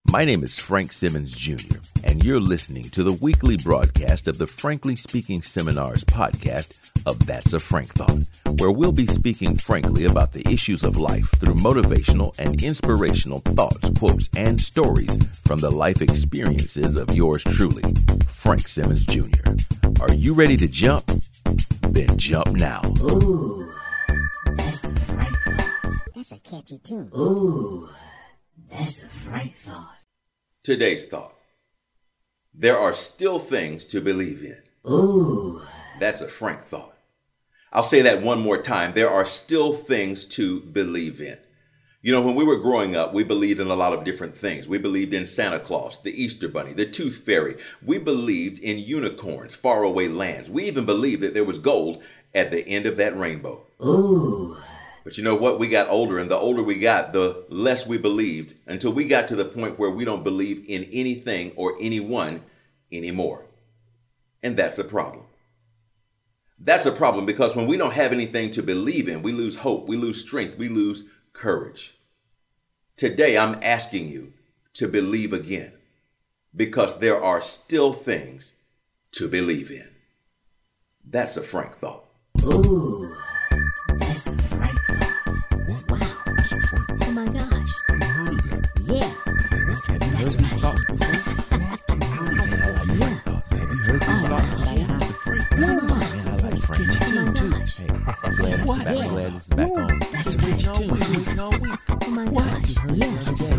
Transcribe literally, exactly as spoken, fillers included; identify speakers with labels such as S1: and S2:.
S1: My name is Frank Simmons Junior, and you're listening to the weekly broadcast of the Frankly Speaking Seminars podcast of That's a Frank Thought, where we'll be speaking frankly about the issues of life through motivational and inspirational thoughts, quotes, and stories from the life experiences of yours truly, Frank Simmons Junior Are you ready to jump? Then jump now.
S2: Ooh, that's a Frank Thought.
S3: That's a catchy tune.
S2: Ooh, that's a Frank Thought.
S1: Today's thought. There are still things to believe in.
S2: Ooh.
S1: That's a Frank Thought. I'll say that one more time. There are still things to believe in. You know, when we were growing up, we believed in a lot of different things. We believed in Santa Claus, the Easter Bunny, the Tooth Fairy. We believed in unicorns, faraway lands. We even believed that there was gold at the end of that rainbow.
S2: Ooh.
S1: But you know what? We got older, and the older we got, the less we believed, until we got to the point where we don't believe in anything or anyone anymore. And that's a problem. That's a problem because when we don't have anything to believe in, we lose hope, we lose strength, we lose courage. Today, I'm asking you to believe again because there are still things to believe in. That's a Frank Thought.
S2: Ooh, that's a Frank Thought.
S3: Wow. Oh my gosh.
S4: Have you heard of that?
S3: Yeah.
S4: Have you heard these thoughts before? Have you heard these thoughts before? It's a Frank Thought.
S3: Yeah.
S4: Man, I like Frank.
S3: Oh my gosh.
S1: Hey, I'm glad it's back. I'm glad it's back on.
S2: That's a Frank Thought.
S3: Oh my gosh. Yeah.